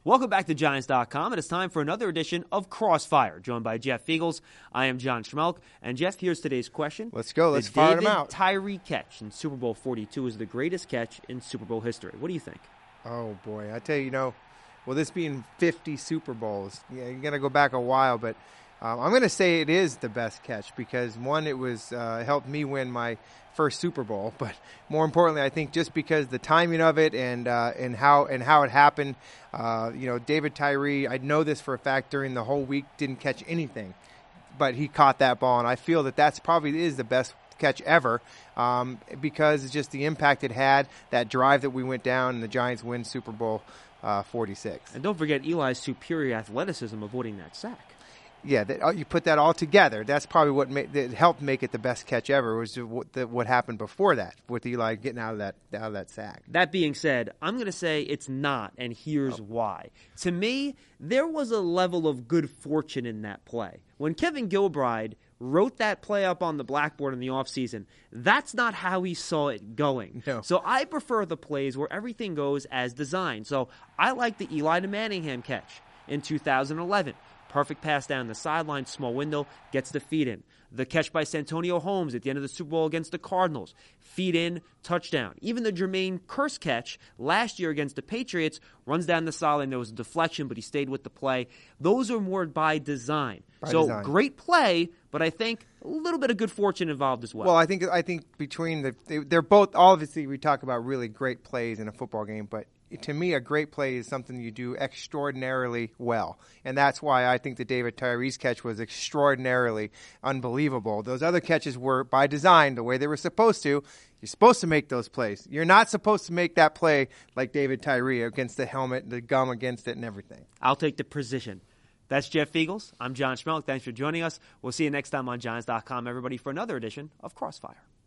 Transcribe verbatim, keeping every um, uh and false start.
Welcome back to Giants dot com. It is time for another edition of Crossfire, joined by Jeff Feagles. I am John Schmelk, and Jeff, here's today's question. Let's go. Let's the fire David them out. Tyree catch in Super Bowl forty-two is the greatest catch in Super Bowl history. What do you think? Oh, boy. I tell you, you know, well, this being fifty Super Bowls, yeah, you're going to go back a while, but um, I'm going to say it is the best catch because, one, it was uh, helped me win my first Super Bowl, but more importantly, I think just because the timing of it and uh, and how and how it happened, uh, you know, David Tyree, I know this for a fact, during the whole week didn't catch anything, but he caught that ball, and I feel that that's probably is the best catch ever um, because it's just the impact it had, that drive that we went down, and the Giants win Super Bowl uh, forty-six. And don't forget Eli's superior athleticism avoiding that sack. Yeah, that, you put that all together. That's probably what made, that helped make it the best catch ever. Was what, the, what happened before that with Eli getting out of that out of that sack. That being said, I'm going to say it's not, and here's oh. why. To me, there was a level of good fortune in that play. When Kevin Gilbride wrote that play up on the blackboard in the offseason, that's not how he saw it going. No. So I prefer the plays where everything goes as designed. So I like the Eli to Manningham catch in two thousand eleven. Perfect pass down the sideline, small window, gets the feed in. The catch by Santonio Holmes at the end of the Super Bowl against the Cardinals. Feed in, touchdown. Even the Jermaine Kearse catch last year against the Patriots runs down the sideline. There was a deflection, but he stayed with the play. Those are more by design. By so design. Great play, but I think a little bit of good fortune involved as well. Well, I think I think between the they, they're both obviously we talk about really great plays in a football game, but to me, a great play is something you do extraordinarily well. And that's why I think the David Tyree's catch was extraordinarily unbelievable. Those other catches were by design, the way they were supposed to. You're supposed to make those plays. You're not supposed to make that play like David Tyree against the helmet, the gum against it and everything. I'll take the precision. That's Jeff Feagles. I'm John Schmelk. Thanks for joining us. We'll see you next time on Giants dot com, everybody, for another edition of Crossfire.